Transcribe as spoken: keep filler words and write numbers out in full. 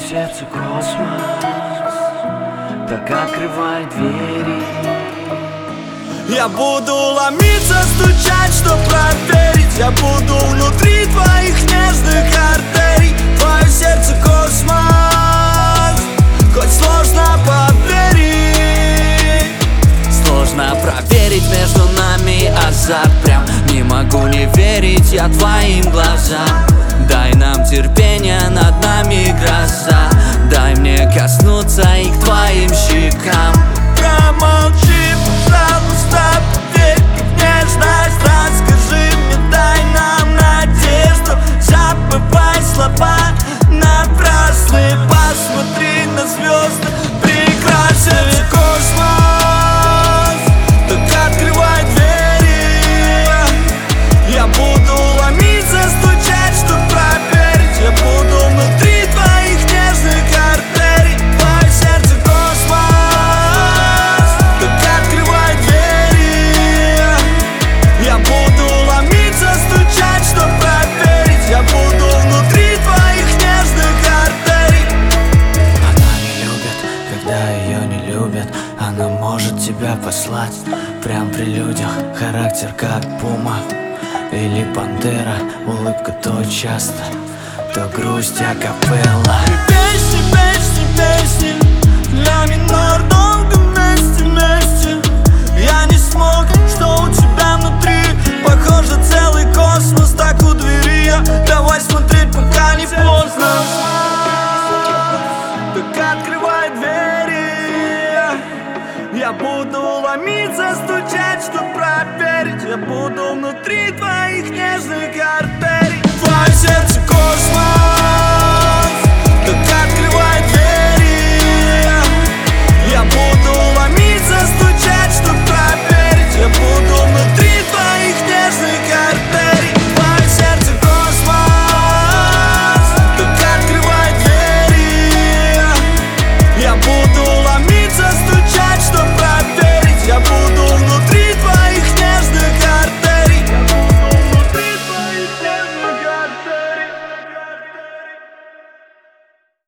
сердце космос, так открывай двери. Я буду ломиться, стучать, чтоб проверить. Я буду внутри твоих нежных артерий. Твое сердце космос, хоть сложно поверить. Сложно проверить, между нами азарт. Прям не могу не верить я твоим глазам. Дай нам терпение, над нами гроза. Дай мне коснуться и к твоим щекам. Промолчи, пожалуйста, поверь в нежность. Расскажи мне, дай нам надежду. Забывай слова напрасные. Посмотри на звезды, прекрасен космос, так открывай двери. Я буду ломиться, стучать, чтоб проверить. Я буду внутри твоих нежных артерий. Твое сердце космос, так открывай двери. Я буду ломиться, стучать, чтоб проверить. Я буду внутри твоих нежных артерий. Она не любит, когда ее не любят. Она может тебя послать прям при людях. Характер как пума или пантера. Улыбка то часто, то грусть акапелла. Песни, песни, песни, ля минор, долго вместе, вместе. Я не смог, что у тебя внутри. Похоже, целый космос, так у двери я. Давай смотреть, пока не поздно. Так открывай двери. Я буду ломиться, стучать, чтоб проверить. Я буду внутри твоих нежных артерий. Твое сердце